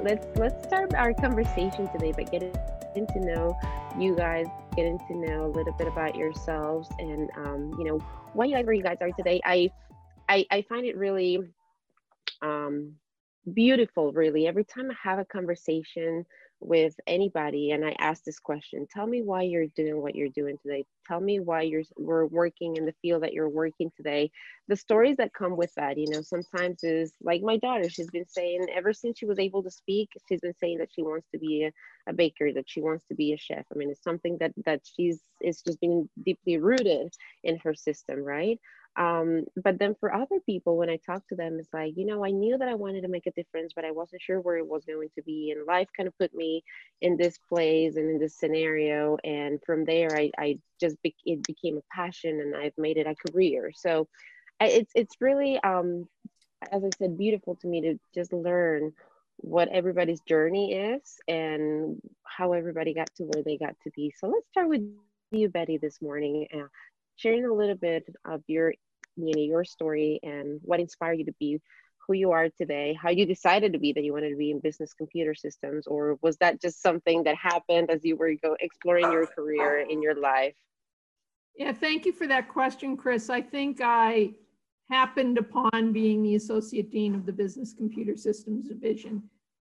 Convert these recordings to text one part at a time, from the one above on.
let's start our conversation today by getting to know you guys, getting to know a little bit about yourselves, and where you guys are today. I find it really um, beautiful, really. Every time I have a conversation with anybody and I ask this question, tell me why you're doing what you're doing today. Tell me why we're working in the field that you're working today. The stories that come with that, sometimes is like my daughter, she's been saying ever since she was able to speak, she's been saying that she wants to be a baker, that she wants to be a chef. I mean, it's something that it's just been deeply rooted in her system, right? But then for other people, when I talk to them, it's like, I knew that I wanted to make a difference, but I wasn't sure where it was going to be. And life kind of put me in this place and in this scenario. And from there, it became a passion and I've made it a career. So it's really, as I said, beautiful to me to just learn what everybody's journey is and how everybody got to where they got to be. So let's start with you, Betty, this morning. Sharing a little bit of your story and what inspired you to be who you are today, how you decided to be that you wanted to be in business computer systems, or was that just something that happened as you were exploring your career in your life? Yeah, thank you for that question, Chris. I think I happened upon being the Associate Dean of the Business Computer Systems Division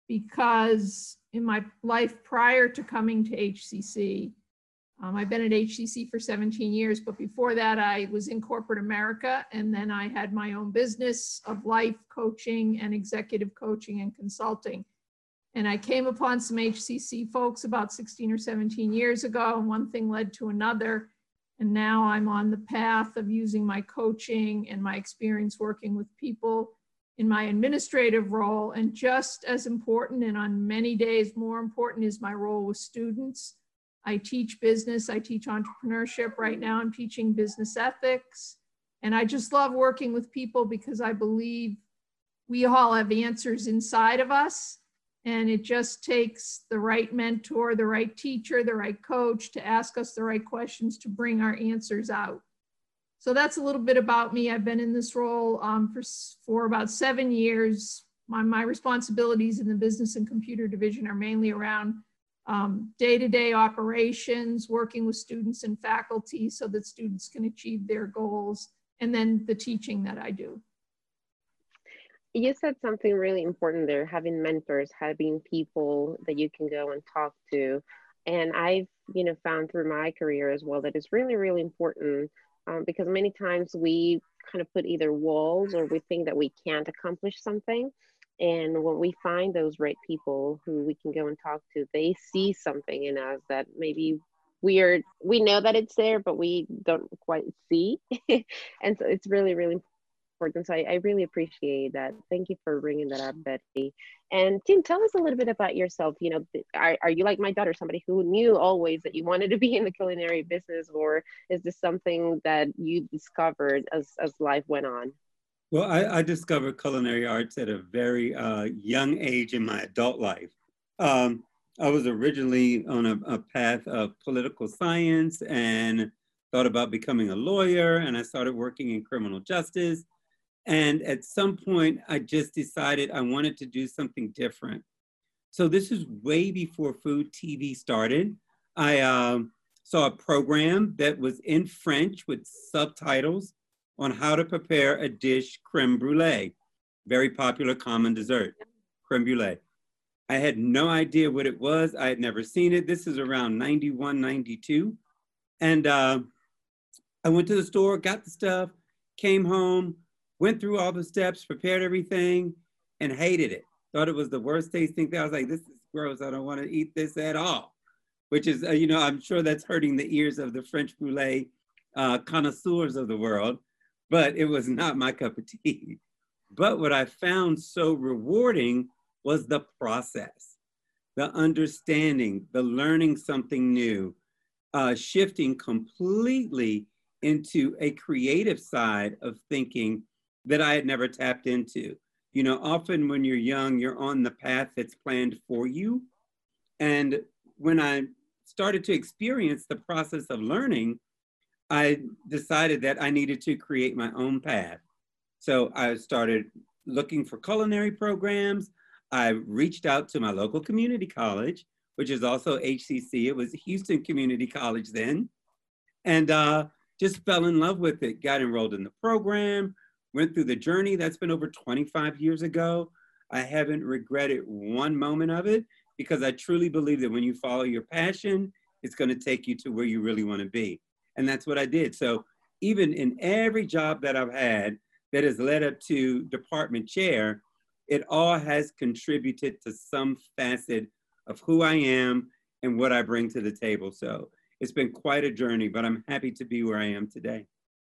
because in my life prior to coming to HCC, I've been at HCC for 17 years, but before that I was in corporate America, and then I had my own business of life coaching and executive coaching and consulting. And I came upon some HCC folks about 16 or 17 years ago, and one thing led to another. And now I'm on the path of using my coaching and my experience working with people in my administrative role. And just as important, and on many days more important, is my role with students. I teach business, I teach entrepreneurship. Right now I'm teaching business ethics. And I just love working with people because I believe we all have answers inside of us. And it just takes the right mentor, the right teacher, the right coach to ask us the right questions to bring our answers out. So that's a little bit about me. I've been in this role for about 7 years. My responsibilities in the business and computer division are mainly around day-to-day operations, working with students and faculty so that students can achieve their goals, and then the teaching that I do. You said something really important there, having mentors, having people that you can go and talk to. And I've, found through my career as well that it's really, really important because many times we kind of put either walls or we think that we can't accomplish something. And when we find those right people who we can go and talk to, they see something in us that maybe we know that it's there, but we don't quite see. And so it's really, really important. So I really appreciate that. Thank you for bringing that up, Betty. And Tim, tell us a little bit about yourself. Are you like my daughter, somebody who knew always that you wanted to be in the culinary business, or is this something that you discovered as life went on? Well, I discovered culinary arts at a very young age in my adult life. I was originally on a path of political science and thought about becoming a lawyer, and I started working in criminal justice. And at some point, I just decided I wanted to do something different. So this is way before food TV started. I saw a program that was in French with subtitles on how to prepare a dish, creme brulee, very popular common dessert, creme brulee. I had no idea what it was. I had never seen it. This is around 91, 92. And I went to the store, got the stuff, came home, went through all the steps, prepared everything, and hated it. Thought it was the worst tasting thing. I was like, this is gross. I don't want to eat this at all. Which is, I'm sure that's hurting the ears of the French brulee connoisseurs of the world, but it was not my cup of tea. But what I found so rewarding was the process, the understanding, the learning something new, shifting completely into a creative side of thinking that I had never tapped into. Often when you're young, you're on the path that's planned for you. And when I started to experience the process of learning, I decided that I needed to create my own path. So I started looking for culinary programs. I reached out to my local community college, which is also HCC. It was Houston Community College then. And just fell in love with it, got enrolled in the program, went through the journey. That's been over 25 years ago. I haven't regretted one moment of it because I truly believe that when you follow your passion, it's going to take you to where you really want to be. And that's what I did. So even in every job that I've had that has led up to department chair, it all has contributed to some facet of who I am and what I bring to the table. So it's been quite a journey, but I'm happy to be where I am today.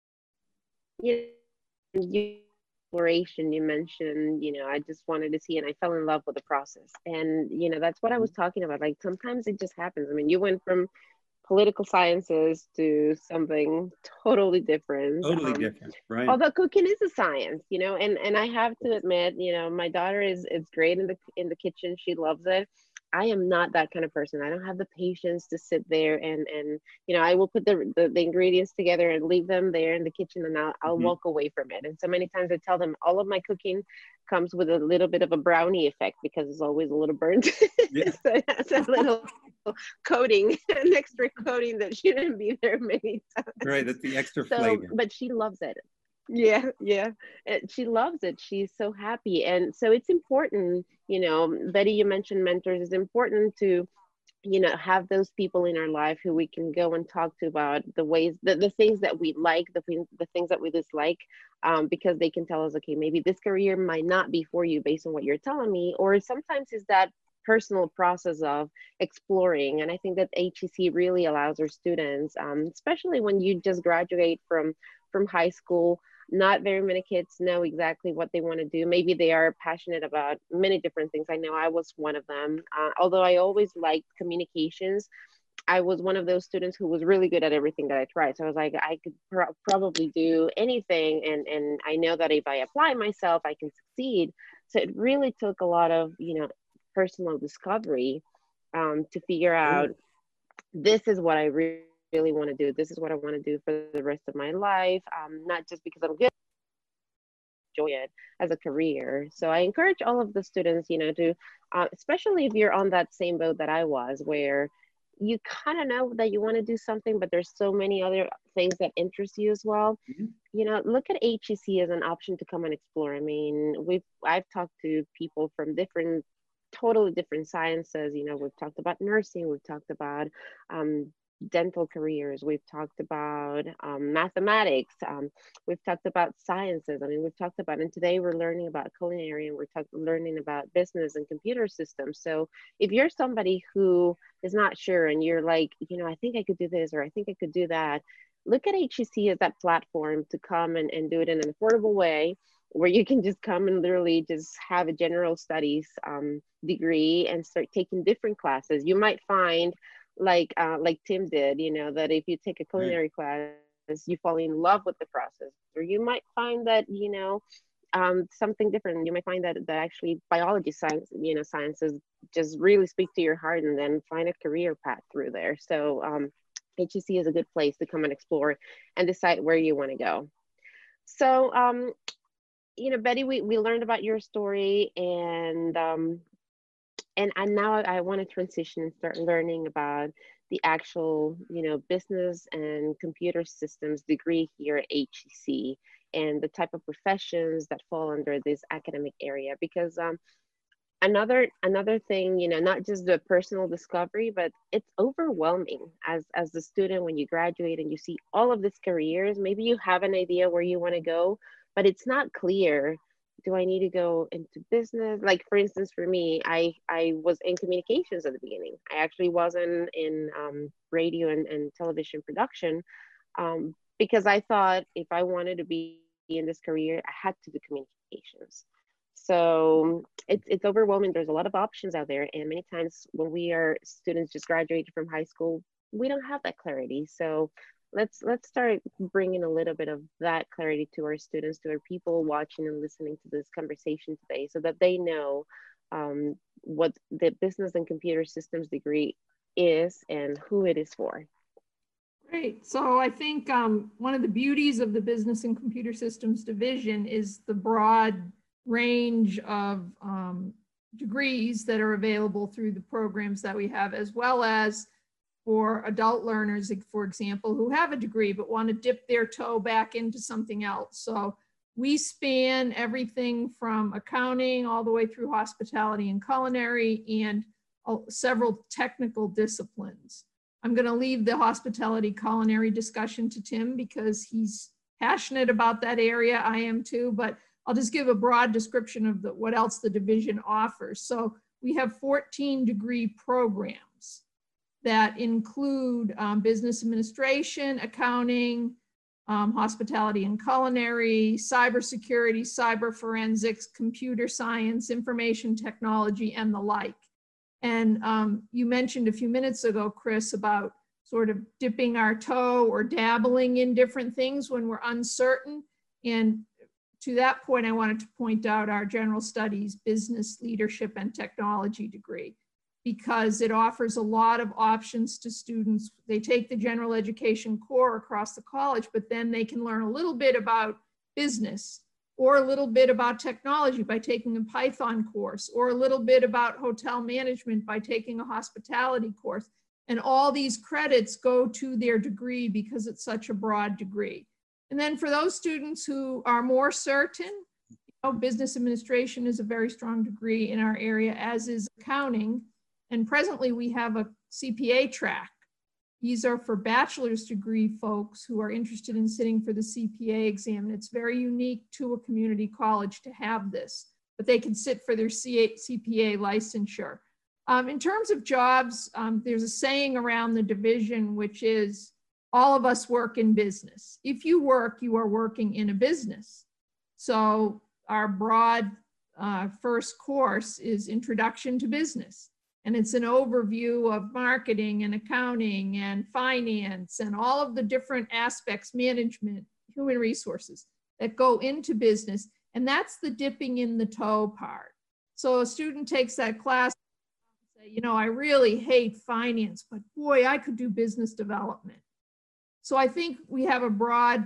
You exploration you mentioned, I just wanted to see, and I fell in love with the process. And that's what I was talking about. Like sometimes it just happens. I mean, you went from political sciences to something totally different. Totally different, right? Although cooking is a science, and I have to admit, my daughter is great in the kitchen. She loves it. I am not that kind of person. I don't have the patience to sit there and I will put the ingredients together and leave them there in the kitchen, and I'll walk away from it. And so many times I tell them all of my cooking comes with a little bit of a brownie effect because it's always a little burnt. Yeah. So it has a little coating, an extra coating that shouldn't be there many times. Right, that's the extra flavor. But she loves it. Yeah. She loves it. She's so happy. And so it's important, Betty, you mentioned mentors. It's important to, have those people in our life who we can go and talk to about the ways, the things that we like, the things that we dislike, because they can tell us, okay, maybe this career might not be for you based on what you're telling me, or sometimes it's that personal process of exploring. And I think that HEC really allows our students, especially when you just graduate from high school, not very many kids know exactly what they want to do. Maybe they are passionate about many different things. I know I was one of them. Although I always liked communications, I was one of those students who was really good at everything that I tried. So I was like, I could probably do anything. And I know that if I apply myself, I can succeed. So it really took a lot of, personal discovery to figure out, this is what I really want to do. This is what I want to do for the rest of my life. Not just because I'm good, enjoy it as a career. So I encourage all of the students, to, especially if you're on that same boat that I was, where you kind of know that you want to do something, but there's so many other things that interest you as well. Look at HEC as an option to come and explore. I mean, I've talked to people from totally different sciences. We've talked about nursing, we've talked about dental careers, we've talked about mathematics, we've talked about sciences. I mean, we've talked about, and today we're learning about culinary, and we're learning about business and computer systems. So if you're somebody who is not sure and you're like, I think I could do this, or I think I could do that, look at HEC as that platform to come and do it in an affordable way, where you can just come and literally just have a general studies degree and start taking different classes. You might find, like Tim did, that if you take a culinary class, you fall in love with the process. Or you might find that, something different. You might find that actually biology sciences just really speak to your heart, and then find a career path through there. So HEC is a good place to come and explore and decide where you want to go. So, Betty, we learned about your story, and now I want to transition and start learning about the actual, business and computer systems degree here at HEC, and the type of professions that fall under this academic area. Because another thing, not just the personal discovery, but it's overwhelming as the student when you graduate and you see all of these careers. Maybe you have an idea where you want to go, but it's not clear. Do I need to go into business? Like, for instance, for me, I was in communications at the beginning. I actually wasn't in radio and television production, because I thought if I wanted to be in this career, I had to do communications. So it's overwhelming. There's a lot of options out there. And many times when we are students just graduated from high school, we don't have that clarity. So let's start bringing a little bit of that clarity to our students, to our people watching and listening to this conversation today, so that they know what the business and computer systems degree is and who it is for. Great. So I think one of the beauties of the Business and Computer Systems division is the broad range of degrees that are available through the programs that we have, as well as for adult learners, for example, who have a degree but want to dip their toe back into something else. So we span everything from accounting all the way through hospitality and culinary and several technical disciplines. I'm going to leave the hospitality culinary discussion to Tim because he's passionate about that area. I am too, but I'll just give a broad description of what else the division offers. So we have 14 degree programs that include business administration, accounting, hospitality and culinary, cybersecurity, cyber forensics, computer science, information technology, and the like. And you mentioned a few minutes ago, Chris, about sort of dipping our toe or dabbling in different things when we're uncertain. And to that point, I wanted to point out our general studies, business, leadership, and technology degree, because it offers a lot of options to students. They take the general education core across the college, but then they can learn a little bit about business, or a little bit about technology by taking a Python course, or a little bit about hotel management by taking a hospitality course. And all these credits go to their degree because it's such a broad degree. And then for those students who are more certain, business administration is a very strong degree in our area, as is accounting. And presently we have a CPA track. These are for bachelor's degree folks who are interested in sitting for the CPA exam. And it's very unique to a community college to have this, but they can sit for their CPA licensure. In terms of jobs, there's a saying around the division, which is all of us work in business. If you work, you are working in a business. So our broad first course is Introduction to Business. And it's an overview of marketing and accounting and finance and all of the different aspects, management, human resources that go into business. And that's the dipping in the toe part. So a student takes that class and say, I really hate finance, but boy, I could do business development. So I think we have a broad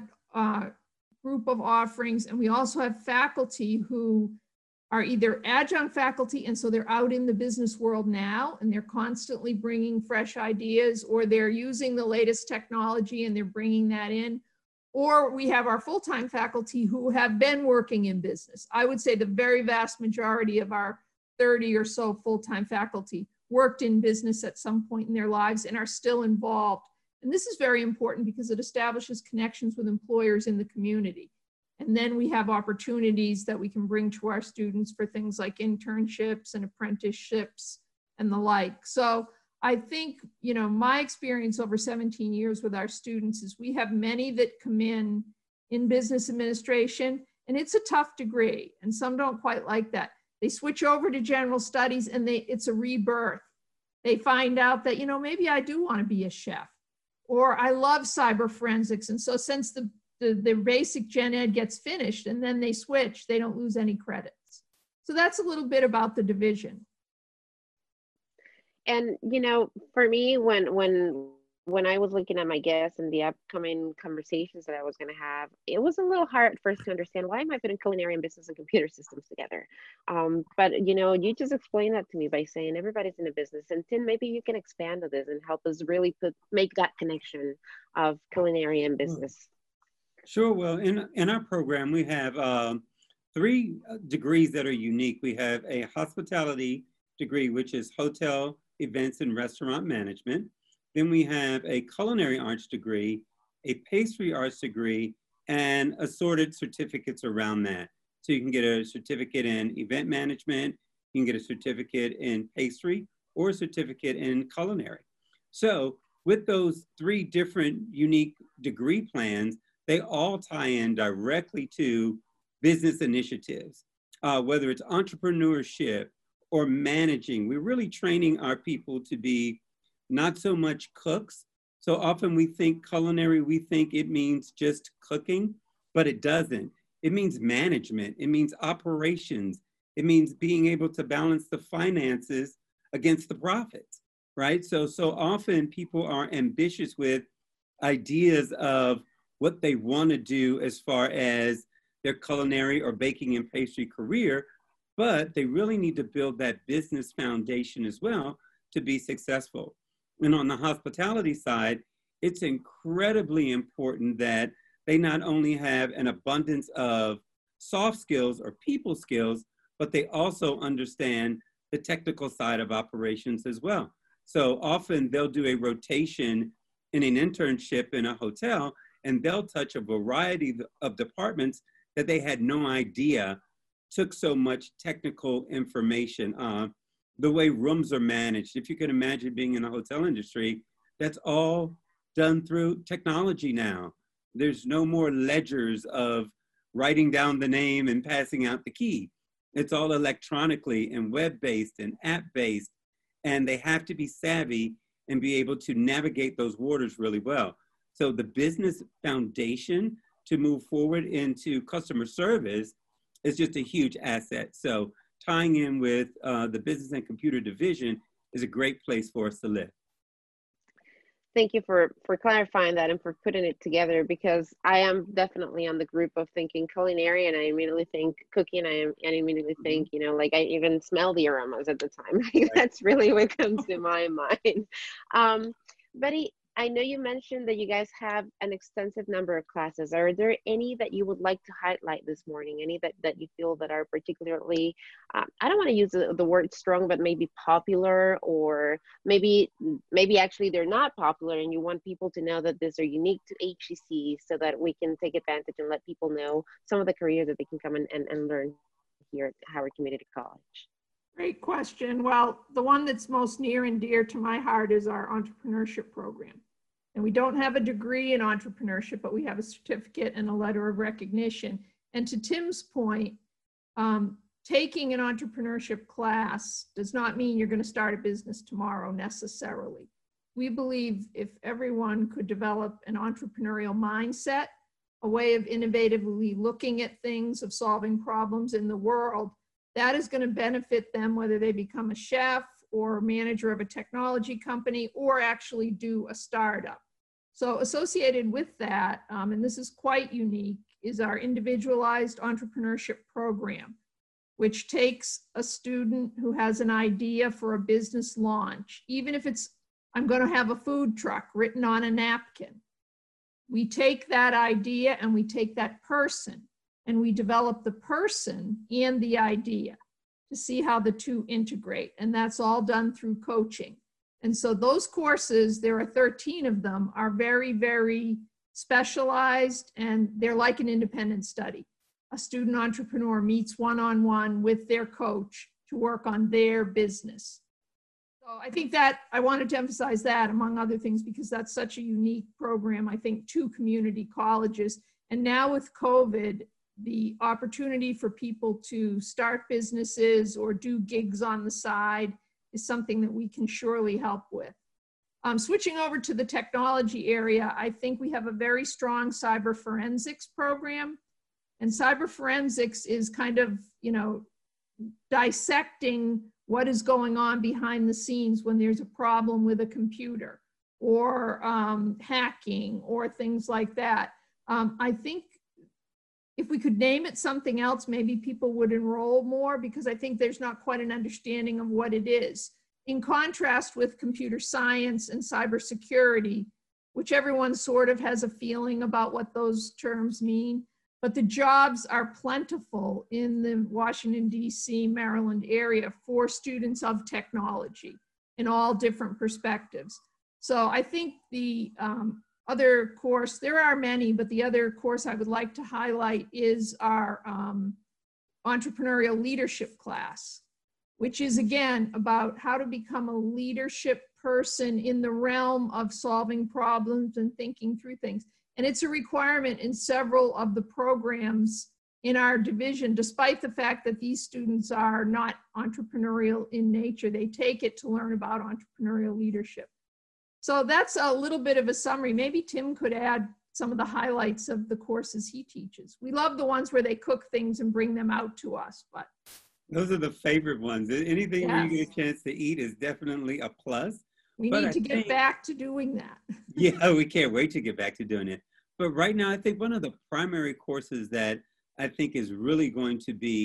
group of offerings, and we also have faculty who are either adjunct faculty, and so they're out in the business world now, and they're constantly bringing fresh ideas, or they're using the latest technology and they're bringing that in. Or we have our full-time faculty who have been working in business. I would say the very vast majority of our 30 or so full-time faculty worked in business at some point in their lives and are still involved. And this is very important because it establishes connections with employers in the community. And then we have opportunities that we can bring to our students for things like internships and apprenticeships and the like. So I think, my experience over 17 years with our students is we have many that come in business administration, and it's a tough degree, and some don't quite like that. They switch over to general studies and it's a rebirth. They find out that, maybe I do want to be a chef, or I love cyber forensics. And so since the basic gen ed gets finished and then they switch, they don't lose any credits. So that's a little bit about the division. And, for me, when I was looking at my guests and the upcoming conversations that I was going to have, it was a little hard at first to understand, why am I putting culinary and business and computer systems together? But, you just explained that to me by saying everybody's in a business. And Tim, maybe you can expand on this and help us really make that connection of culinary and business. Sure. Well, in our program, we have 3 degrees that are unique. We have a hospitality degree, which is hotel, events, and restaurant management. Then we have a culinary arts degree, a pastry arts degree, and assorted certificates around that. So you can get a certificate in event management, you can get a certificate in pastry, or a certificate in culinary. So with those 3 different unique degree plans, they all tie in directly to business initiatives, whether it's entrepreneurship or managing. We're really training our people to be not so much cooks. So often we think culinary, we think it means just cooking, but it doesn't. It means management. It means operations. It means being able to balance the finances against the profits, right? So often people are ambitious with ideas of what they want to do as far as their culinary or baking and pastry career, but they really need to build that business foundation as well to be successful. And on the hospitality side, it's incredibly important that they not only have an abundance of soft skills or people skills, but they also understand the technical side of operations as well. So often they'll do a rotation in an internship in a hotel, and they'll touch a variety of departments that they had no idea took so much technical information. The way rooms are managed, if you can imagine being in the hotel industry, that's all done through technology now. There's no more ledgers of writing down the name and passing out the key. It's all electronically and web-based and app-based, and they have to be savvy and be able to navigate those waters really well. So the business foundation to move forward into customer service is just a huge asset. So tying in with the business and computer division is a great place for us to live. Thank you for clarifying that and for putting it together, because I am definitely on the group of thinking culinary, and I immediately think cooking. I immediately think, you know, like I even smell the aromas at the time. That's really what comes to my mind. Betty, I know you mentioned that you guys have an extensive number of classes. Are there any that you would like to highlight this morning? Any that you feel that are particularly, I don't want to use the word strong, but maybe popular, or maybe actually they're not popular and you want people to know that these are unique to HCC so that we can take advantage and let people know some of the careers that they can come and learn here at Howard Community College? Great question. Well, the one that's most near and dear to my heart is our entrepreneurship program. And we don't have a degree in entrepreneurship, but we have a certificate and a letter of recognition. And to Tim's point, taking an entrepreneurship class does not mean you're going to start a business tomorrow necessarily. We believe if everyone could develop an entrepreneurial mindset, a way of innovatively looking at things, of solving problems in the world, that is going to benefit them whether they become a chef or manager of a technology company or actually do a startup. So associated with that, and this is quite unique, is our individualized entrepreneurship program, which takes a student who has an idea for a business launch, even if it's, I'm going to have a food truck written on a napkin. We take that idea and we take that person and we develop the person and the idea to see how the two integrate. And that's all done through coaching. And so those courses, there are 13 of them, are very, very specialized, and they're like an independent study. A student entrepreneur meets one-on-one with their coach to work on their business. So I think that I wanted to emphasize that, among other things, because that's such a unique program, I think, to community colleges. And now with COVID, the opportunity for people to start businesses or do gigs on the side is something that we can surely help with. Switching over to the technology area, I think we have a very strong cyber forensics program. And cyber forensics is kind of, you know, dissecting what is going on behind the scenes when there's a problem with a computer or hacking or things like that. I think if we could name it something else, maybe people would enroll more, because I think there's not quite an understanding of what it is. In contrast with computer science and cybersecurity, which everyone sort of has a feeling about what those terms mean, but the jobs are plentiful in the Washington, D.C., Maryland area for students of technology in all different perspectives. So I think the other course, there are many, but the other course I would like to highlight is our entrepreneurial leadership class, which is again about how to become a leadership person in the realm of solving problems and thinking through things. And it's a requirement in several of the programs in our division, despite the fact that these students are not entrepreneurial in nature. They take it to learn about entrepreneurial leadership. So that's a little bit of a summary. Maybe Tim could add some of the highlights of the courses he teaches. We love the ones where they cook things and bring them out to us, but. Those are the favorite ones. Anything where you get a chance to eat is definitely a plus. We need to get back to doing that. Yeah, we can't wait to get back to doing it. But right now, I think one of the primary courses that I think is really going to be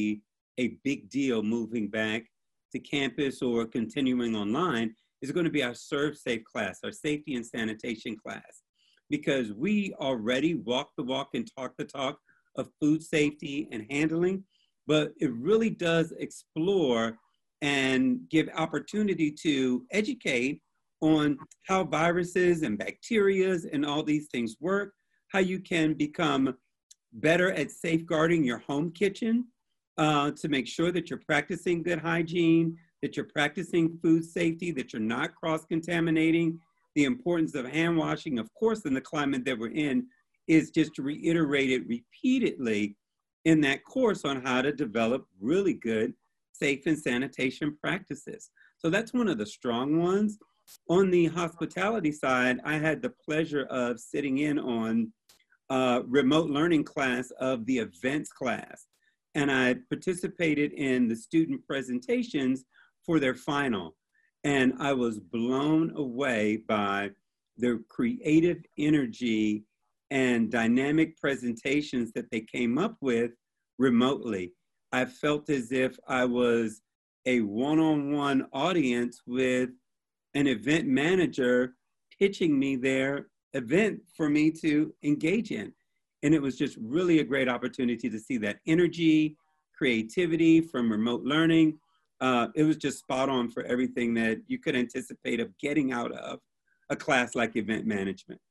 a big deal moving back to campus or continuing online is going to be our Serve Safe class, our safety and sanitation class, because we already walk the walk and talk the talk of food safety and handling, but it really does explore and give opportunity to educate on how viruses and bacteria and all these things work, how you can become better at safeguarding your home kitchen to make sure that you're practicing good hygiene, that you're practicing food safety, that you're not cross-contaminating. The importance of hand washing, of course, in the climate that we're in, is just reiterated repeatedly in that course on how to develop really good safe and sanitation practices. So that's one of the strong ones. On the hospitality side, I had the pleasure of sitting in on remote learning class of the events class. And I participated in the student presentations for their final. And I was blown away by their creative energy and dynamic presentations that they came up with remotely. I felt as if I was a one-on-one audience with an event manager pitching me their event for me to engage in. And it was just really a great opportunity to see that energy, creativity from remote learning. It was just spot on for everything that you could anticipate of getting out of a class like event management.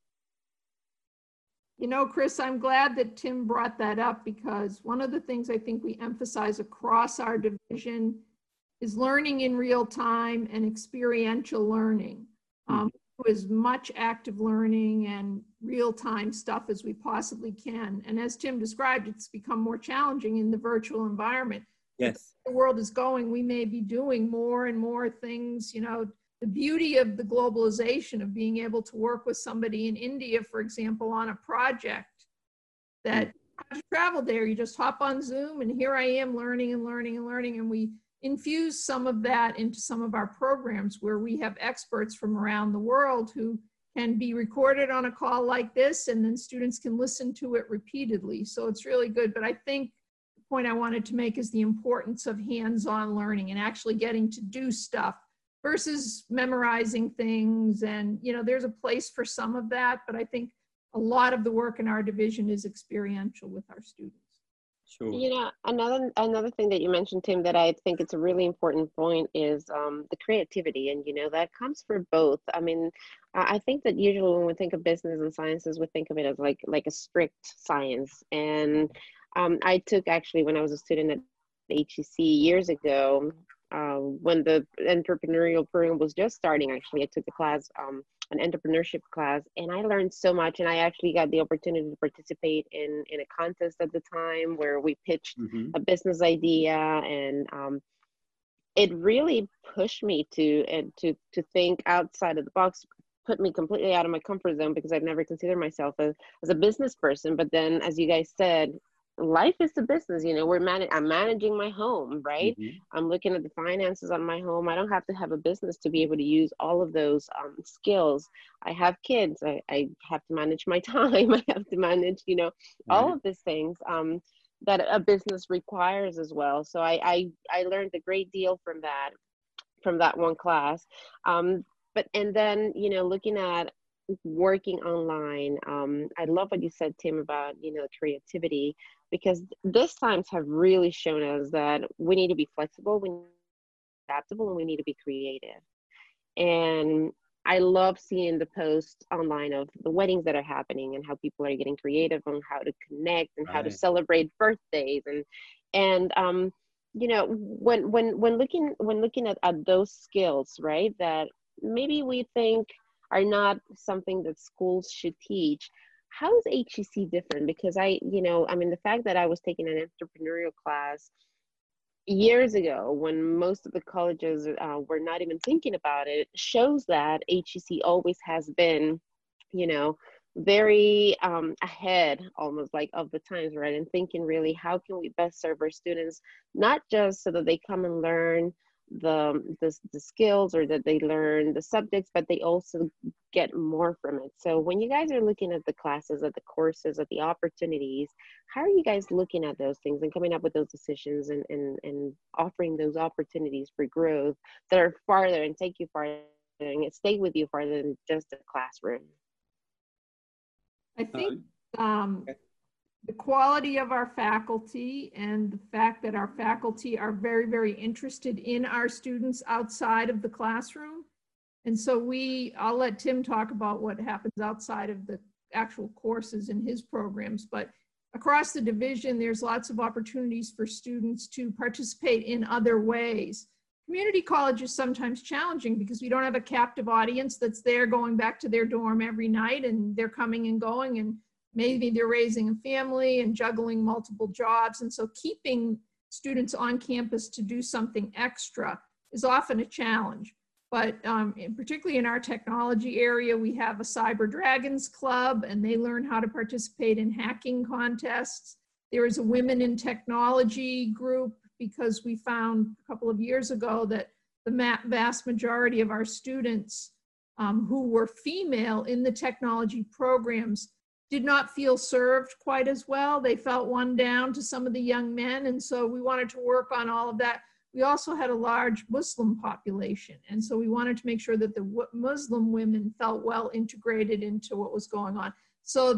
You know, Chris, I'm glad that Tim brought that up, because one of the things I think we emphasize across our division is learning in real time and experiential learning. As much active learning and real-time stuff as we possibly can. And as Tim described, it's become more challenging in the virtual environment. Yes. The world is going, we may be doing more and more things. You know, the beauty of the globalization of being able to work with somebody in India, for example, on a project that you have to travel there. You just hop on Zoom and here I am learning and learning and learning. And we infuse some of that into some of our programs where we have experts from around the world who can be recorded on a call like this, and then students can listen to it repeatedly. So it's really good. But I think the point I wanted to make is the importance of hands-on learning and actually getting to do stuff versus memorizing things. And, you know, there's a place for some of that, but I think a lot of the work in our division is experiential with our students. Sure. You know, another thing that you mentioned, Tim, that I think it's a really important point is the creativity, and you know that comes for both. I mean, I think that usually when we think of business and sciences, we think of it as like a strict science. And I took, actually, when I was a student at HEC years ago, when the entrepreneurial program was just starting, actually, I took a class, an entrepreneurship class, and I learned so much. And I actually got the opportunity to participate in a contest at the time where we pitched a business idea, and it really pushed me to think outside of the box, put me completely out of my comfort zone, because I've never considered myself as a business person. But then, as you guys said, life is a business. You know, I'm managing my home, right? I'm looking at the finances on my home. I don't have to have a business to be able to use all of those skills. I have kids. I have to manage my time. I have to manage, you know, all of these things that a business requires as well. So I learned a great deal from that one class. But then, you know, looking at working online, I love what you said, Tim, about, you know, creativity, because these times have really shown us that we need to be flexible, we need to be adaptable, and we need to be creative. And I love seeing the posts online of the weddings that are happening and how people are getting creative on how to connect and how to celebrate birthdays. And you know, when looking at those skills, right, that maybe we think are not something that schools should teach, how is HEC different? Because the fact that I was taking an entrepreneurial class years ago when most of the colleges were not even thinking about it, shows that HEC always has been, you know, very ahead, almost like of the times, right? And thinking really, how can we best serve our students, not just so that they come and learn, the skills, or that they learn the subjects, but they also get more from it. So when you guys are looking at the classes, at the courses, at the opportunities, how are you guys looking at those things and coming up with those decisions, and offering those opportunities for growth that are farther and take you farther and stay with you farther than just a classroom? I think the quality of our faculty and the fact that our faculty are very, very interested in our students outside of the classroom. And so I'll let Tim talk about what happens outside of the actual courses in his programs, but across the division, there's lots of opportunities for students to participate in other ways. Community college is sometimes challenging because we don't have a captive audience that's there going back to their dorm every night, and they're coming and going, and maybe they're raising a family and juggling multiple jobs. And so keeping students on campus to do something extra is often a challenge. But particularly in our technology area, we have a Cyber Dragons Club, and they learn how to participate in hacking contests. There is a Women in Technology group, because we found a couple of years ago that the vast majority of our students who were female in the technology programs did not feel served quite as well. They felt one down to some of the young men, and so we wanted to work on all of that. We also had a large Muslim population, and so we wanted to make sure that the Muslim women felt well integrated into what was going on. So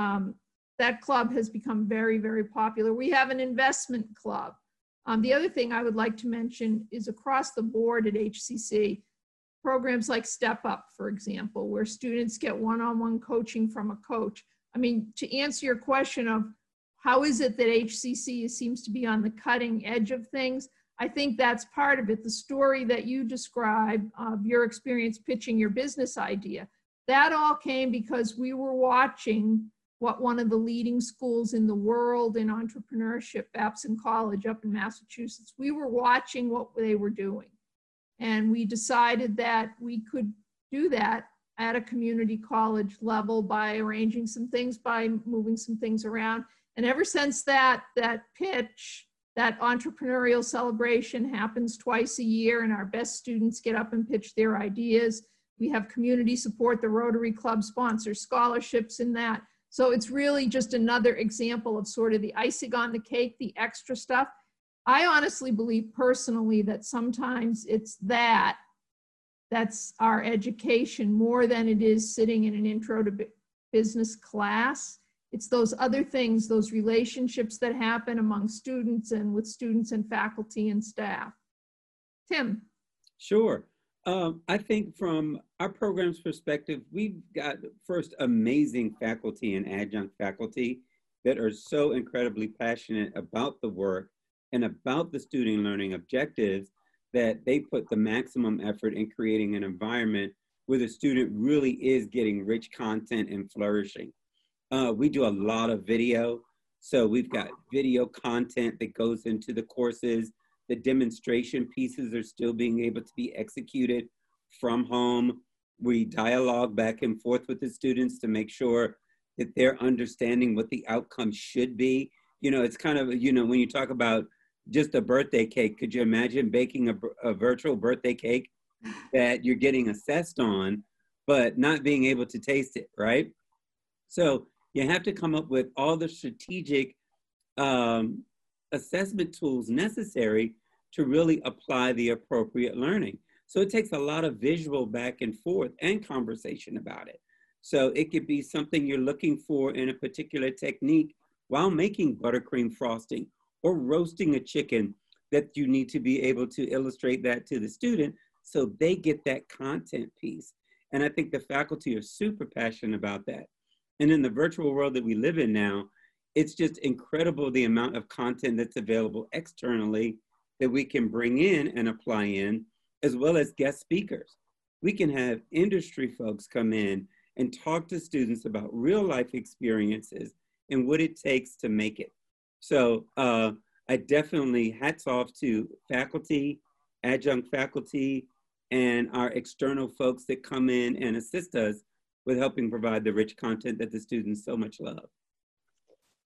that club has become very, very popular. We have an investment club. The other thing I would like to mention is across the board at HCC, programs like Step Up, for example, where students get one-on-one coaching from a coach. I mean, to answer your question of how is it that HCC seems to be on the cutting edge of things, I think that's part of it. The story that you describe of your experience pitching your business idea, that all came because we were watching what one of the leading schools in the world in entrepreneurship, Babson College up in Massachusetts, we were watching what they were doing. And we decided that we could do that at a community college level by arranging some things, by moving some things around. And ever since that pitch, that entrepreneurial celebration happens twice a year, and our best students get up and pitch their ideas. We have community support. The Rotary Club sponsors scholarships in that. So it's really just another example of sort of the icing on the cake, the extra stuff. I honestly believe personally that sometimes it's that's our education more than it is sitting in an intro to business class. It's those other things, those relationships that happen among students and with students and faculty and staff. Tim. Sure. I think from our program's perspective, we've got first amazing faculty and adjunct faculty that are so incredibly passionate about the work and about the student learning objectives that they put the maximum effort in creating an environment where the student really is getting rich content and flourishing. We do a lot of video. So we've got video content that goes into the courses. The demonstration pieces are still being able to be executed from home. We dialogue back and forth with the students to make sure that they're understanding what the outcome should be. You know, it's kind of, you know, when you talk about just a birthday cake, could you imagine baking a virtual birthday cake that you're getting assessed on, but not being able to taste it, right? So you have to come up with all the strategic assessment tools necessary to really apply the appropriate learning. So it takes a lot of visual back and forth and conversation about it. So it could be something you're looking for in a particular technique while making buttercream frosting or roasting a chicken, that you need to be able to illustrate that to the student so they get that content piece. And I think the faculty are super passionate about that. And in the virtual world that we live in now, it's just incredible the amount of content that's available externally that we can bring in and apply in, as well as guest speakers. We can have industry folks come in and talk to students about real life experiences and what it takes to make it. So I definitely hats off to faculty, adjunct faculty, and our external folks that come in and assist us with helping provide the rich content that the students so much love.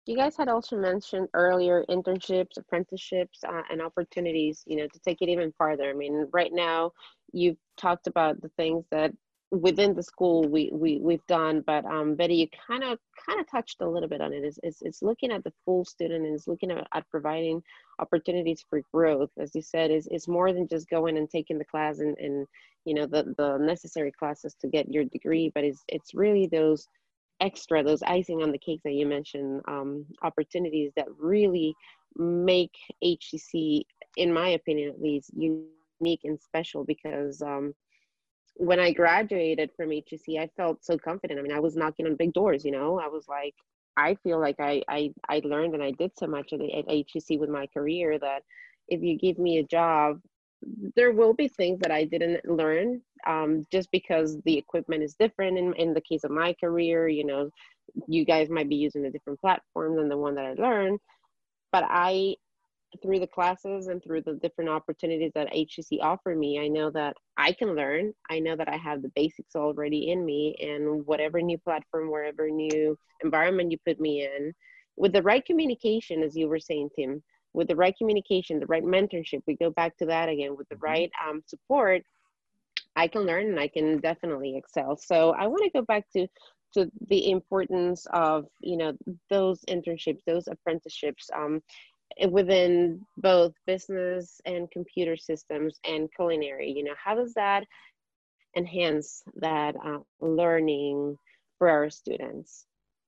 You guys had also mentioned earlier internships, apprenticeships, and opportunities, to take it even farther. I mean, right now you've talked about the things that within the school we've done, but Betty, you kind of touched a little bit on it. It's looking at the full student, and it's looking at providing opportunities for growth. As you said, is more than just going and taking the class and the necessary classes to get your degree, but it's really those extra, those icing on the cake that you mentioned, opportunities that really make HCC, in my opinion at least, unique and special. Because when I graduated from HCC, I felt so confident. I mean, I was knocking on big doors. I was like, I feel like I learned and I did so much at HCC with my career that if you give me a job, there will be things that I didn't learn, just because the equipment is different. In the case of my career, you guys might be using a different platform than the one that I learned. But through the classes and through the different opportunities that HCC offered me, I know that I can learn. I know that I have the basics already in me, and whatever new platform, wherever new environment you put me in, with the right communication, as you were saying, Tim, with the right communication, the right mentorship, we go back to that again, with the right support, I can learn and I can definitely excel. So I want to go back to the importance of, those internships, those apprenticeships, within both business and computer systems and culinary. How does that enhance that learning for our students?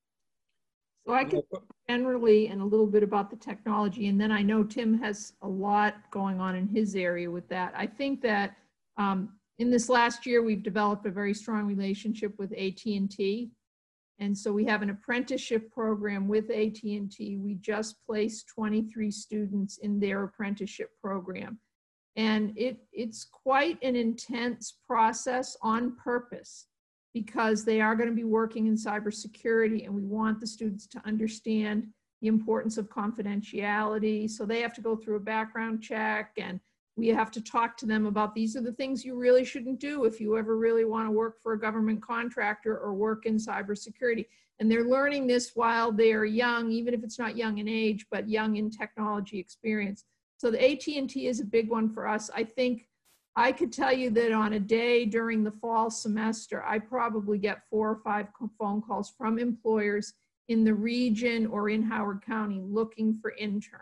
So I can generally, and a little bit about the technology, and then I know Tim has a lot going on in his area with that. I think that in this last year, we've developed a very strong relationship with AT&T. And so we have an apprenticeship program with AT&T. We just placed 23 students in their apprenticeship program. And it's quite an intense process on purpose, because they are going to be working in cybersecurity, and we want the students to understand the importance of confidentiality. So they have to go through a background check, and we have to talk to them about, these are the things you really shouldn't do if you ever really want to work for a government contractor or work in cybersecurity. And they're learning this while they're young, even if it's not young in age, but young in technology experience. So the AT&T is a big one for us. I think I could tell you that on a day during the fall semester, I probably get 4 or 5 phone calls from employers in the region or in Howard County looking for interns.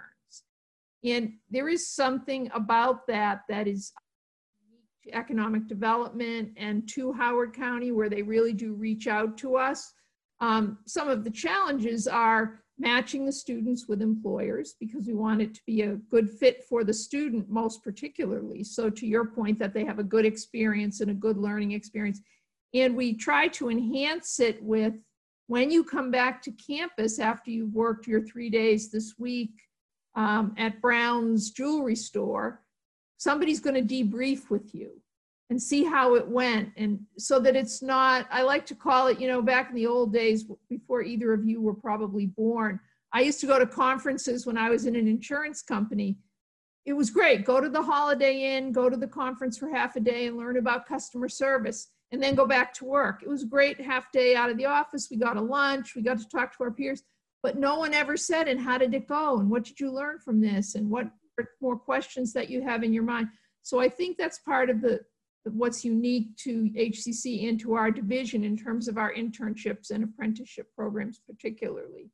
And there is something about that is unique to economic development and to Howard County, where they really do reach out to us. Some of the challenges are matching the students with employers, because we want it to be a good fit for the student most particularly. So to your point, that they have a good experience and a good learning experience. And we try to enhance it with, when you come back to campus after you've worked your 3 days this week at Brown's jewelry store, somebody's going to debrief with you and see how it went. And so that it's not, I like to call it, back in the old days, before either of you were probably born, I used to go to conferences when I was in an insurance company. It was great. Go to the Holiday Inn, go to the conference for half a day and learn about customer service, and then go back to work. It was a great half day out of the office. We got a lunch, we got to talk to our peers, but no one ever said, and how did it go? And what did you learn from this? And what are more questions that you have in your mind? So I think that's part of what's unique to HCC and to our division in terms of our internships and apprenticeship programs particularly.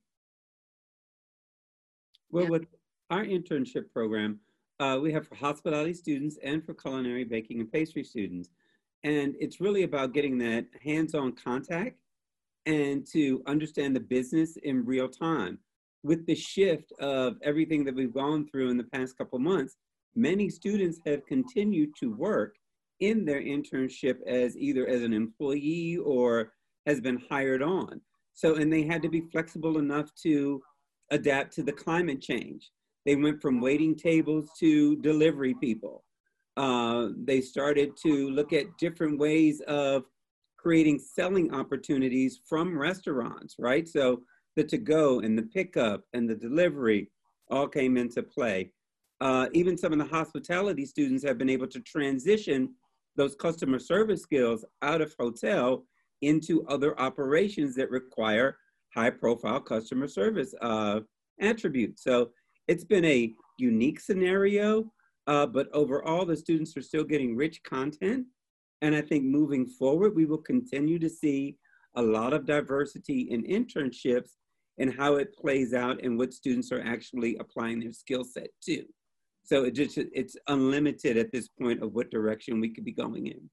Well, with our internship program, we have for hospitality students and for culinary, baking, and pastry students. And it's really about getting that hands-on contact and to understand the business in real time. With the shift of everything that we've gone through in the past couple of months, many students have continued to work in their internship as either as an employee or has been hired on. So, and they had to be flexible enough to adapt to the climate change. They went from waiting tables to delivery people. They started to look at different ways of creating selling opportunities from restaurants, right? So the to-go and the pickup and the delivery all came into play. Even some of the hospitality students have been able to transition those customer service skills out of hotel into other operations that require high profile customer service attributes. So it's been a unique scenario, but overall the students are still getting rich content. And I think moving forward, we will continue to see a lot of diversity in internships and how it plays out and what students are actually applying their skill set to. So it's unlimited at this point of what direction we could be going in.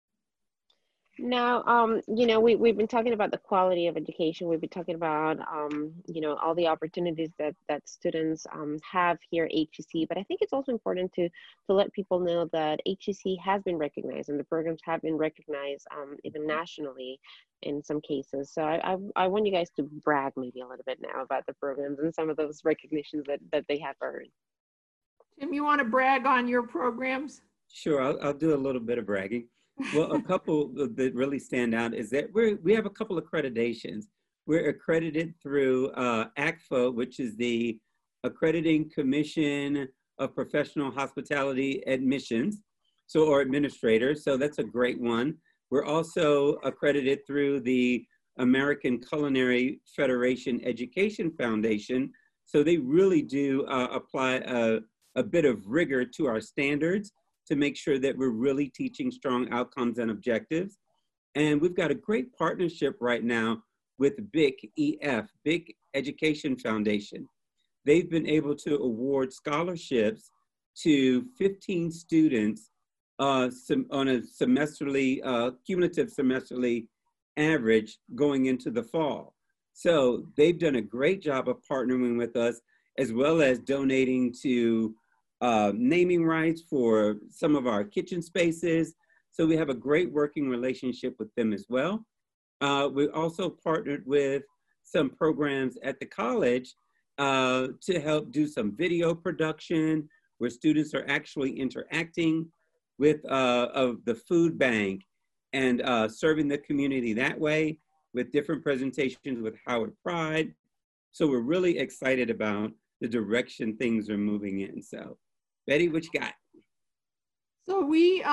Now, you know, we've been talking about the quality of education. We've been talking about, you know, all the opportunities that students have here at HEC. But I think it's also important to let people know that HEC has been recognized and the programs have been recognized even nationally in some cases. So I want you guys to brag maybe a little bit now about the programs and some of those recognitions that they have earned. Tim, you want to brag on your programs? Sure, I'll do a little bit of bragging. Well, a couple that really stand out is that we have a couple of accreditations. We're accredited through ACFA, which is the Accrediting Commission of Professional Hospitality Admissions, or administrators. So that's a great one. We're also accredited through the American Culinary Federation Education Foundation. So they really do apply a bit of rigor to our standards to make sure that we're really teaching strong outcomes and objectives. And we've got a great partnership right now with BIC Education Foundation. They've been able to award scholarships to 15 students on a semesterly, cumulative semesterly average going into the fall. So they've done a great job of partnering with us, as well as donating to naming rights for some of our kitchen spaces. So we have a great working relationship with them as well. We also partnered with some programs at the college to help do some video production where students are actually interacting with the food bank and serving the community that way with different presentations with Howard Pride. So we're really excited about the direction things are moving in. So Betty, what you got? So we,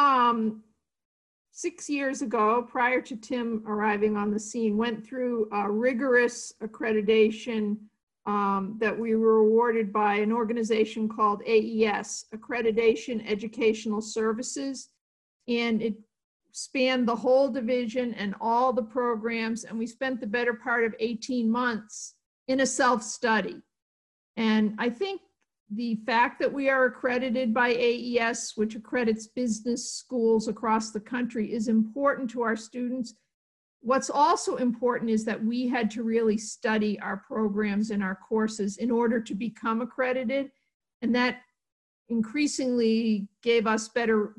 6 years ago, prior to Tim arriving on the scene, went through a rigorous accreditation that we were awarded by an organization called AES, Accreditation Educational Services. And it spanned the whole division and all the programs. And we spent the better part of 18 months in a self-study. And I think the fact that we are accredited by AES, which accredits business schools across the country, is important to our students. What's also important is that we had to really study our programs and our courses in order to become accredited. And that increasingly gave us better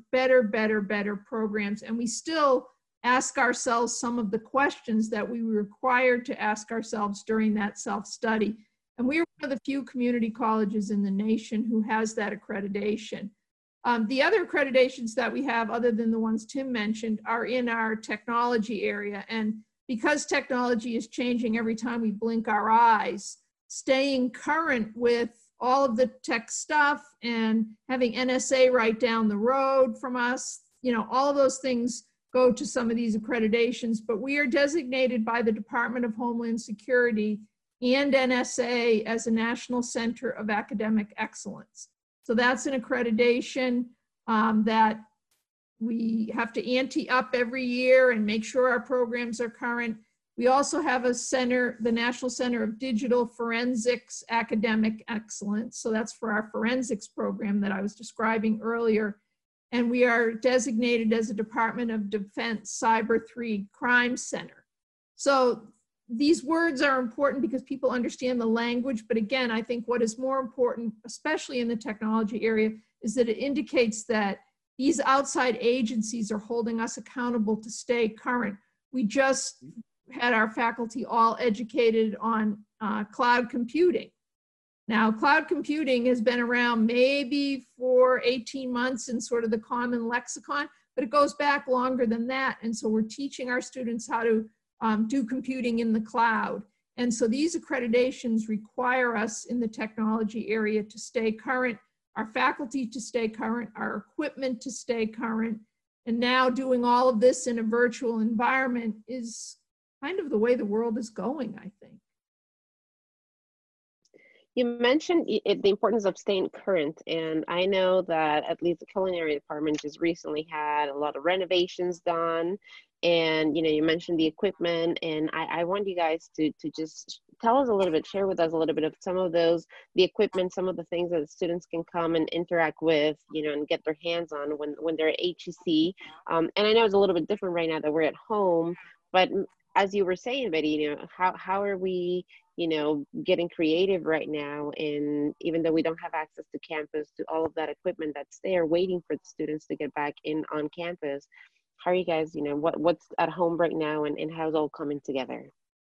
programs. And we still ask ourselves some of the questions that we were required to ask ourselves during that self-study. And we are one of the few community colleges in the nation who has that accreditation. The other accreditations that we have, other than the ones Tim mentioned, are in our technology area. And because technology is changing every time we blink our eyes, staying current with all of the tech stuff and having NSA right down the road from us, you know, all of those things go to some of these accreditations. But we are designated by the Department of Homeland Security and NSA as a National Center of Academic Excellence. So that's an accreditation that we have to ante up every year and make sure our programs are current. We also have a center, the National Center of Digital Forensics Academic Excellence. So that's for our forensics program that I was describing earlier. And we are designated as a Department of Defense Cyber 3 Crime Center. So these words are important because people understand the language, but again, I think what is more important, especially in the technology area, is that it indicates that these outside agencies are holding us accountable to stay current. We just had our faculty all educated on cloud computing. Now, cloud computing has been around maybe for 18 months in sort of the common lexicon, but it goes back longer than that. And so we're teaching our students how to do computing in the cloud. And so these accreditations require us in the technology area to stay current, our faculty to stay current, our equipment to stay current. And now doing all of this in a virtual environment is kind of the way the world is going, I think. You mentioned the importance of staying current, and I know that at least the culinary department just recently had a lot of renovations done. And you mentioned the equipment, and I want you guys to just tell us a little bit, share with us a little bit of some of those, the equipment, some of the things that the students can come and interact with, and get their hands on when they're at HEC. And I know it's a little bit different right now that we're at home, but as you were saying, Betty, how are we getting creative right now? And even though we don't have access to campus, to all of that equipment that's there waiting for the students to get back in on campus, how are you guys, what's at home right now, and how's it all coming together?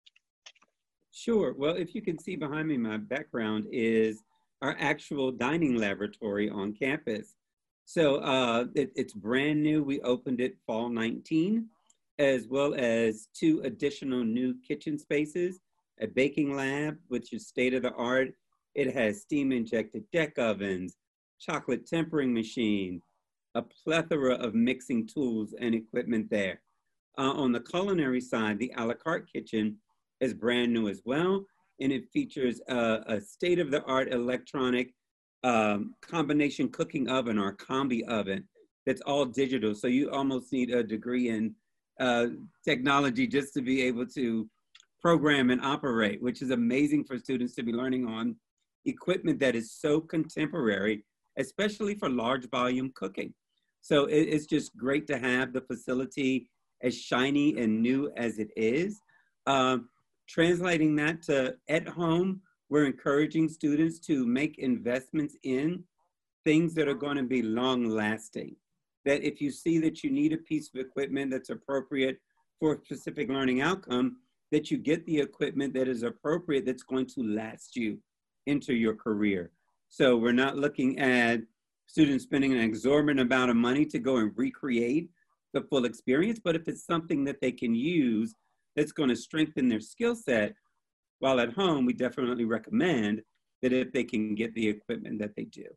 Sure. Well, if you can see behind me, my background is our actual dining laboratory on campus. So it's brand new. We opened it fall 19, as well as 2 additional new kitchen spaces, a baking lab, which is state of the art. It has steam injected deck ovens, chocolate tempering machine, a plethora of mixing tools and equipment there. On the culinary side, the a la carte kitchen is brand new as well, and it features a state of the art electronic combination cooking oven, or combi oven, that's all digital. So you almost need a degree in technology just to be able to program and operate, which is amazing for students to be learning on equipment that is so contemporary, especially for large volume cooking. So it's just great to have the facility as shiny and new as it is. Translating that to at home, we're encouraging students to make investments in things that are going to be long lasting. That if you see that you need a piece of equipment that's appropriate for a specific learning outcome, that you get the equipment that is appropriate, that's going to last you into your career. So we're not looking at students spending an exorbitant amount of money to go and recreate the full experience, but if it's something that they can use that's going to strengthen their skill set while at home, we definitely recommend that if they can get the equipment that they do.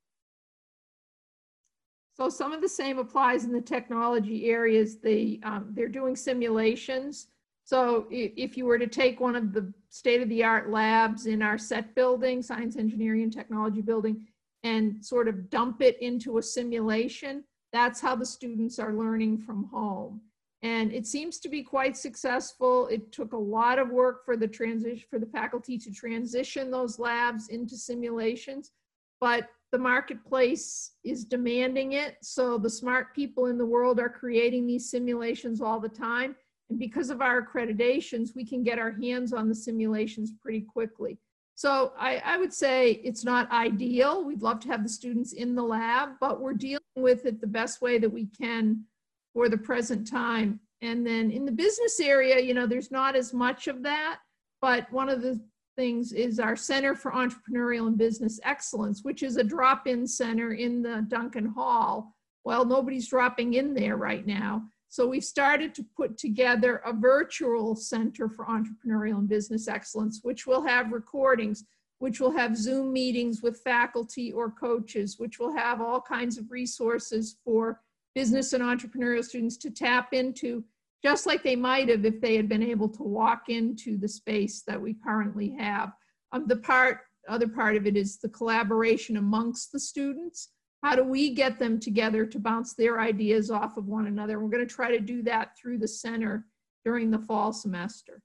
So some of the same applies in the technology areas. They're doing simulations. So if you were to take one of the state-of-the-art labs in our SET building, Science, Engineering, and Technology building, and sort of dump it into a simulation, that's how the students are learning from home. And it seems to be quite successful. It took a lot of work for the faculty to transition those labs into simulations, but the marketplace is demanding it. So the smart people in the world are creating these simulations all the time. And because of our accreditations, we can get our hands on the simulations pretty quickly. So I would say it's not ideal. We'd love to have the students in the lab, but we're dealing with it the best way that we can for the present time. And then in the business area, there's not as much of that, but one of the things is our Center for Entrepreneurial and Business Excellence, which is a drop-in center in the Duncan Hall. Well, nobody's dropping in there right now. So we've started to put together a virtual Center for Entrepreneurial and Business Excellence, which will have recordings, which will have Zoom meetings with faculty or coaches, which will have all kinds of resources for business and entrepreneurial students to tap into, just like they might have if they had been able to walk into the space that we currently have. The other part of it is the collaboration amongst the students. How do we get them together to bounce their ideas off of one another? We're going to try to do that through the center during the fall semester.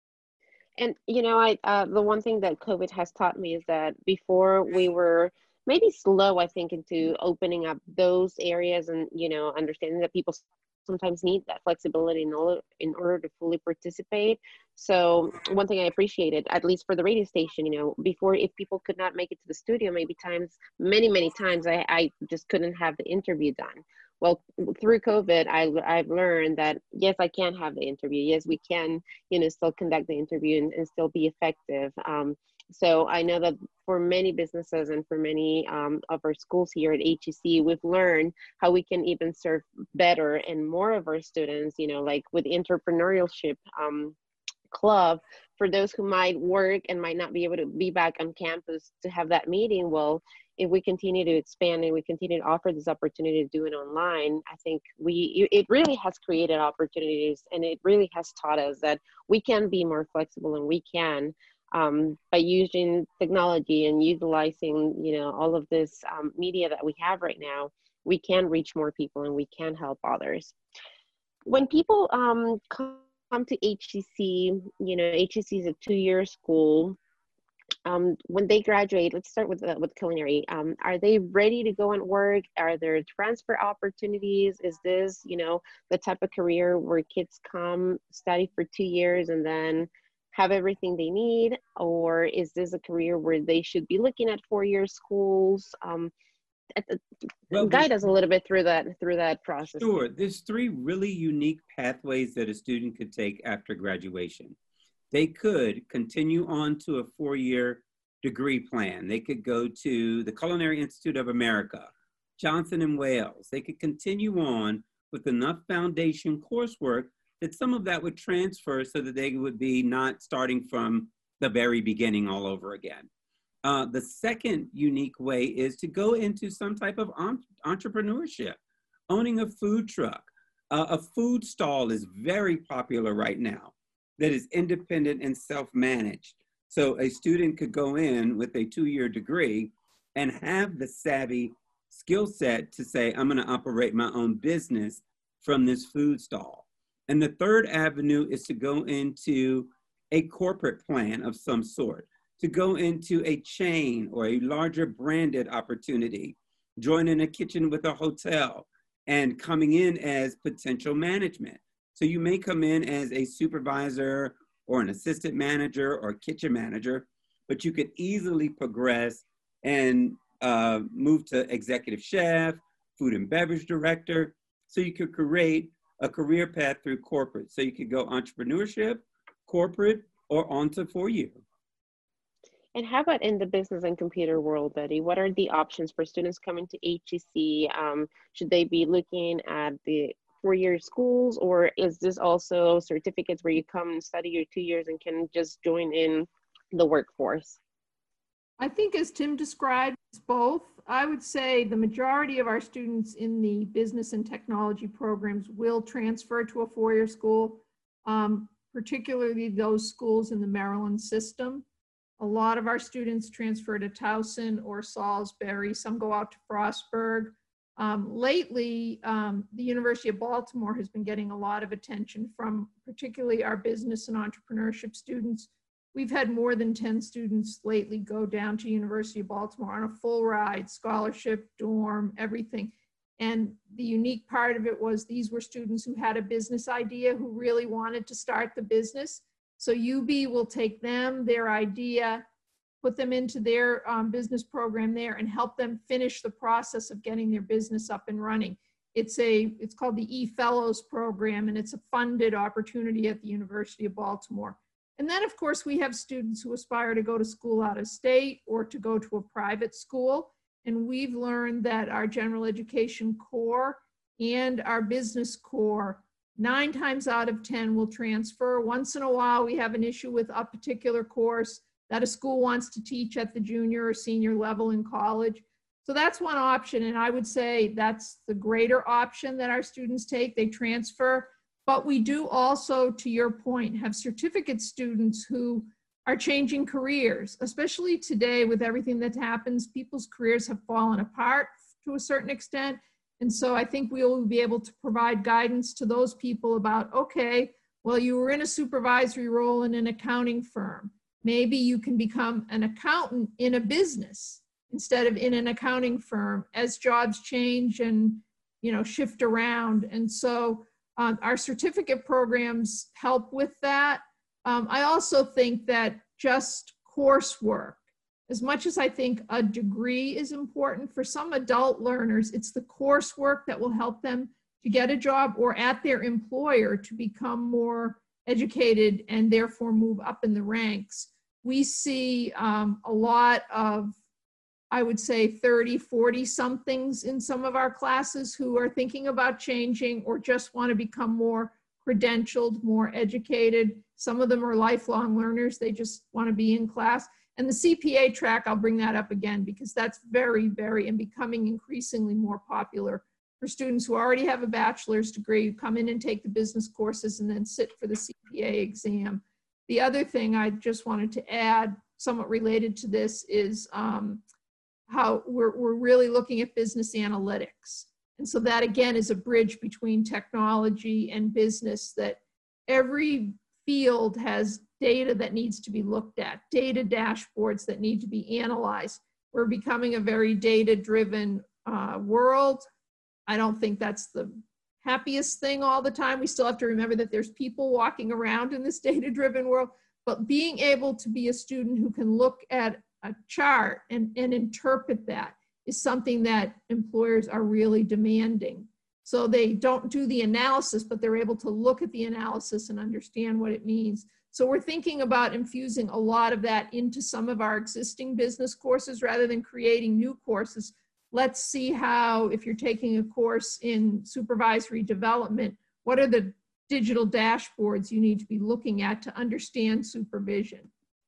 And the one thing that COVID has taught me is that before we were maybe slow, I think, into opening up those areas, and understanding that people sometimes need that flexibility in order to fully participate. So one thing I appreciated, at least for the radio station, before, if people could not make it to the studio, many times I just couldn't have the interview done. Well, through COVID, I've learned that yes, I can have the interview. Yes, we can, still conduct the interview and still be effective. So I know that for many businesses and for many of our schools here at HEC, we've learned how we can even serve better and more of our students, like with entrepreneurship club, for those who might work and might not be able to be back on campus to have that meeting. Well, if we continue to expand and we continue to offer this opportunity to do it online, I think it really has created opportunities, and it really has taught us that we can be more flexible, and we can by using technology and utilizing, all of this media that we have right now, we can reach more people and we can help others. When people come to HCC, HCC is a 2-year school. When they graduate, let's start with culinary. Are they ready to go and work? Are there transfer opportunities? Is this, the type of career where kids come study for 2 years and then have everything they need? Or is this a career where they should be looking at 4-year schools? Well, guide us a little bit through that process. Sure. There's 3 really unique pathways that a student could take after graduation. They could continue on to a 4-year degree plan. They could go to the Culinary Institute of America, Johnson & Wales. They could continue on with enough foundation coursework that some of that would transfer so that they would be not starting from the very beginning all over again. The second unique way is to go into some type of entrepreneurship, owning a food truck. A food stall is very popular right now that is independent and self-managed. So a student could go in with a 2-year degree and have the savvy skill set to say, I'm gonna operate my own business from this food stall. And the third avenue is to go into a corporate plan of some sort, to go into a chain or a larger branded opportunity, joining a kitchen with a hotel and coming in as potential management. So you may come in as a supervisor or an assistant manager or kitchen manager, but you could easily progress and move to executive chef, food and beverage director. So you could create a career path through corporate. So you could go entrepreneurship, corporate, or on to 4-year. And how about in the business and computer world, Betty? What are the options for students coming to HCC? Should they be looking at the 4-year schools, or is this also certificates where you come and study your 2 years and can just join in the workforce? I think as Tim described, it's both. I would say the majority of our students in the business and technology programs will transfer to a 4-year school, particularly those schools in the Maryland system. A lot of our students transfer to Towson or Salisbury. Some go out to Frostburg. Lately, the University of Baltimore has been getting a lot of attention from particularly our business and entrepreneurship students. We've had more than 10 students lately go down to University of Baltimore on a full ride, scholarship, dorm, everything. And the unique part of it was these were students who had a business idea, who really wanted to start the business. So UB will take them, their idea, put them into their business program there and help them finish the process of getting their business up and running. It's called the eFellows program, and it's a funded opportunity at the University of Baltimore. And then of course we have students who aspire to go to school out of state or to go to a private school. And we've learned that our general education core and our business core 9 times out of 10 will transfer. Once in a while, we have an issue with a particular course that a school wants to teach at the junior or senior level in college. So that's one option. And I would say that's the greater option that our students take. They transfer. But we do also, to your point, have certificate students who are changing careers, especially today with everything that happens. People's careers have fallen apart to a certain extent. And so I think we will be able to provide guidance to those people about, okay, well, you were in a supervisory role in an accounting firm. Maybe you can become an accountant in a business instead of in an accounting firm as jobs change and, shift around. And so our certificate programs help with that. I also think that just coursework, as much as I think a degree is important, for some adult learners, it's the coursework that will help them to get a job or at their employer to become more educated and therefore move up in the ranks. We see a lot of, I would say 30, 40 somethings in some of our classes who are thinking about changing or just want to become more credentialed, more educated. Some of them are lifelong learners. They just want to be in class. And the CPA track, I'll bring that up again because that's very, very, and becoming increasingly more popular for students who already have a bachelor's degree, who come in and take the business courses and then sit for the CPA exam. The other thing I just wanted to add, somewhat related to this, is how we're really looking at business analytics. And so that, again, is a bridge between technology and business, that every field has data that needs to be looked at, data dashboards that need to be analyzed. We're becoming a very data-driven world. I don't think that's the happiest thing all the time. We still have to remember that there's people walking around in this data-driven world, but being able to be a student who can look at a chart and interpret that is something that employers are really demanding. So they don't do the analysis, but they're able to look at the analysis and understand what it means. So we're thinking about infusing a lot of that into some of our existing business courses rather than creating new courses. Let's see how, if you're taking a course in supervisory development, what are the digital dashboards you need to be looking at to understand supervision?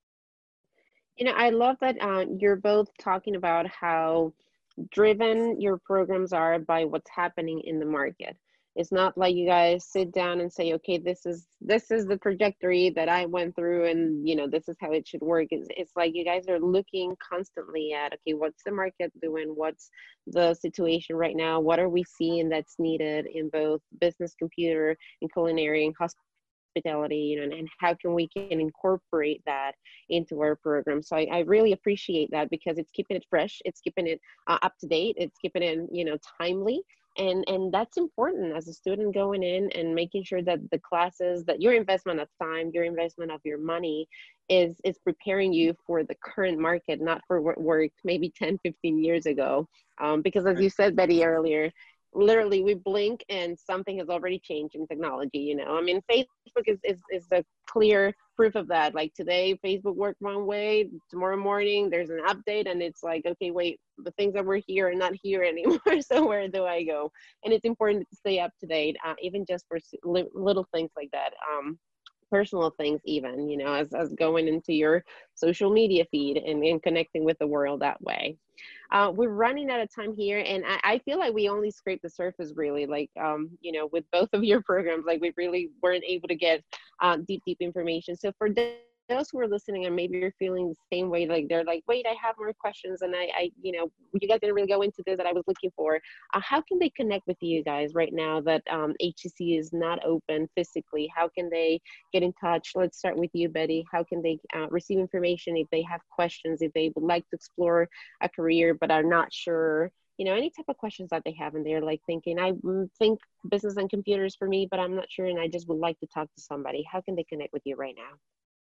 You know, I love that you're both talking about how driven your programs are by what's happening in the market. It's not like you guys sit down and say, okay, this is the trajectory that I went through, and you know, this is how it should work. It's like you guys are looking constantly at, okay, what's the market doing? What's the situation right now? What are we seeing that's needed in both business, computer, and culinary and hospitality, you know, and how can we incorporate that into our program? So I really appreciate that, because it's keeping it fresh, it's keeping it up to date, it's keeping it, you know, timely. And that's important as a student going in and making sure that the classes, that your investment of time, your investment of your money is preparing you for the current market, not for what worked maybe 10, 15 years ago. Because as you said, Betty, earlier, literally we blink and something has already changed in technology, you know. I mean, Facebook is a clear proof of that. Like today, Facebook worked one way, tomorrow morning there's an update and it's like, okay, wait, the things that were here are not here anymore, so where do I go? And it's important to stay up to date, even just for little things like that. Personal things even, you know, as going into your social media feed and connecting with the world that way. We're running out of time here, and I feel like we only scraped the surface, really, like, you know, with both of your programs, like we really weren't able to get deep information. So for those who are listening and maybe you're feeling the same way, like they're like, wait, I have more questions, and I you know, you guys didn't really go into this that I was looking for. How can they connect with you guys right now that HCC is not open physically? How can they get in touch? Let's start with you, Betty. How can they receive information if they have questions, if they would like to explore a career but are not sure? You know, any type of questions that they have, and they're like thinking, I think business and computers for me, but I'm not sure, and I just would like to talk to somebody. How can they connect with you right now?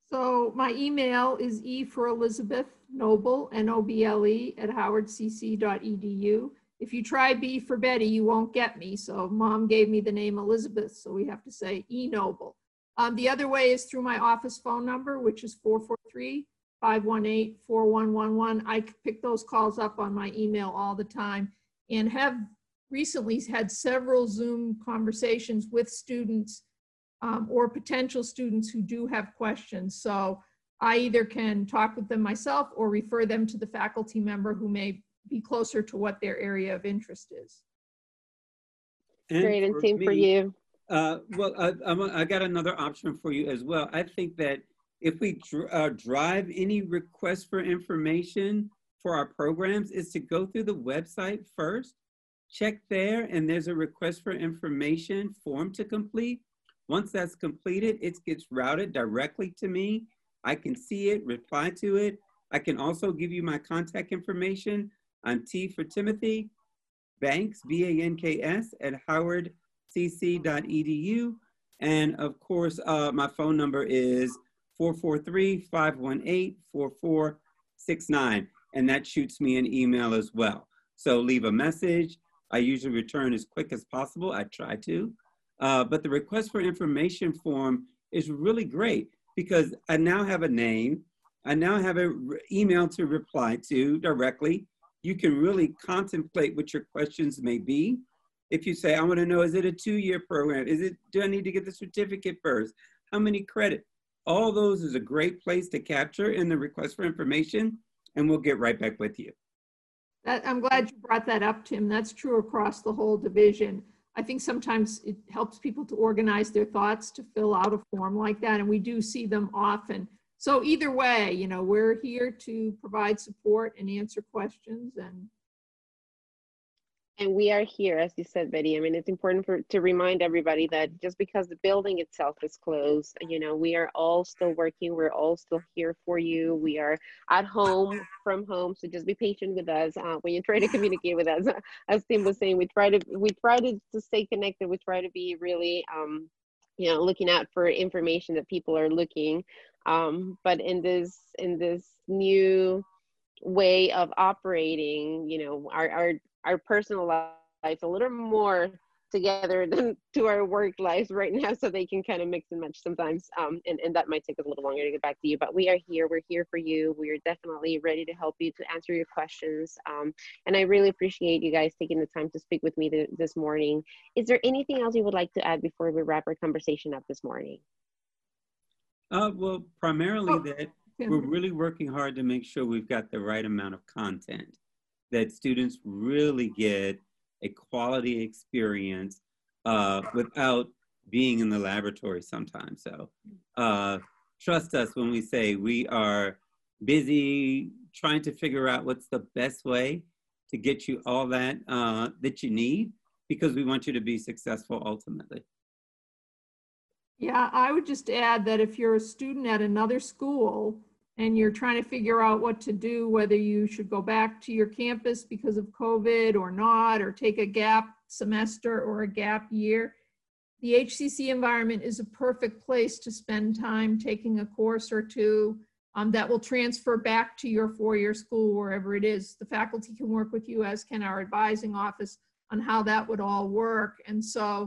So my email is E for Elizabeth Noble, N-O-B-L-E, at howardcc.edu. If you try B for Betty, you won't get me. So mom gave me the name Elizabeth, so we have to say E Noble. The other way is through my office phone number, which is 443-518-4111. I pick those calls up on my email all the time, and have recently had several Zoom conversations with students or potential students who do have questions. So I either can talk with them myself or refer them to the faculty member who may be closer to what their area of interest is. Great, and same for you. Well, I got another option for you as well. I think that if we drive any requests for information for our programs, is to go through the website first, check there, and there's a request for information form to complete. Once that's completed, it gets routed directly to me. I can see it, reply to it. I can also give you my contact information. I'm T for Timothy, Banks, B-A-N-K-S, at howardcc.edu. And of course, my phone number is 443-518-4469. And that shoots me an email as well. So leave a message. I usually return as quick as possible. I try to. But the request for information form is really great, because I now have a name. I now have an email to reply to directly. You can really contemplate what your questions may be. If you say, I want to know, is it a 2-year program? Do I need to get the certificate first? How many credits? All those is a great place to capture in the request for information, and we'll get right back with you. I'm glad you brought that up, Tim. That's true across the whole division. I think sometimes it helps people to organize their thoughts to fill out a form like that, and we do see them often. So either way, you know, we're here to provide support and answer questions. And we are here, as you said, Betty. I mean, it's important to remind everybody that just because the building itself is closed, you know, we are all still working. We're all still here for you. We are at home, from home. So just be patient with us when you try to communicate with us. As Tim was saying, we try to stay connected. We try to be really, you know, looking out for information that people are looking. But in this new way of operating, you know, our personal lives a little more together than to our work lives right now, so they can kind of mix and match sometimes, and that might take us a little longer to get back to you, but we are here, we're here for you. We are definitely ready to help you, to answer your questions, and I really appreciate you guys taking the time to speak with me this morning. Is there anything else you would like to add before we wrap our conversation up this morning? Well, primarily that we're really working hard to make sure we've got the right amount of content, that students really get a quality experience without being in the laboratory sometimes. So trust us when we say we are busy trying to figure out what's the best way to get you all that that you need, because we want you to be successful ultimately. Yeah, I would just add that if you're a student at another school and you're trying to figure out what to do, whether you should go back to your campus because of COVID or not, or take a gap semester or a gap year, the HCC environment is a perfect place to spend time taking a course or two that will transfer back to your four-year school, wherever it is. The faculty can work with you, as can our advising office, on how that would all work. And so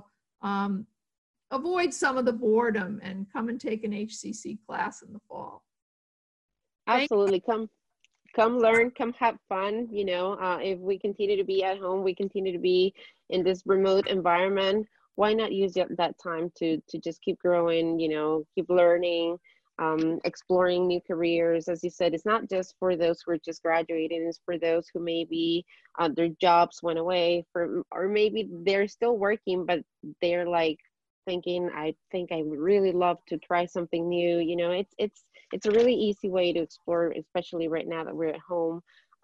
avoid some of the boredom and come and take an HCC class in the fall. Absolutely. Come learn, come have fun. You know, if we continue to be at home, we continue to be in this remote environment, why not use that time to just keep growing, you know, keep learning, exploring new careers. As you said, it's not just for those who are just graduating, it's for those who maybe their jobs went away, or maybe they're still working, but they're like thinking, I think I would really love to try something new. You know, it's a really easy way to explore, especially right now that we're at home.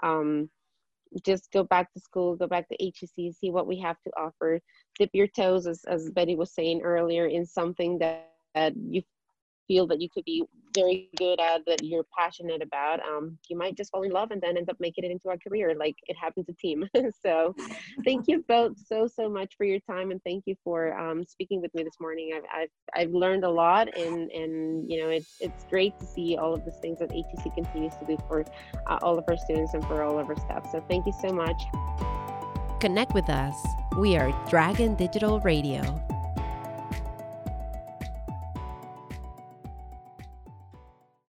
Just go back to school, go back to HCC, see what we have to offer, dip your toes, as Betty was saying earlier, in something that you feel that you could be very good at, that you're passionate about. You might just fall in love and then end up making it into a career, like it happened to Tim. So thank you both so much for your time, and thank you for speaking with me this morning. I've learned a lot, and you know, it's great to see all of the things that HCC continues to do for all of our students and for all of our staff. So thank you so much. Connect with us. We are Dragon Digital Radio.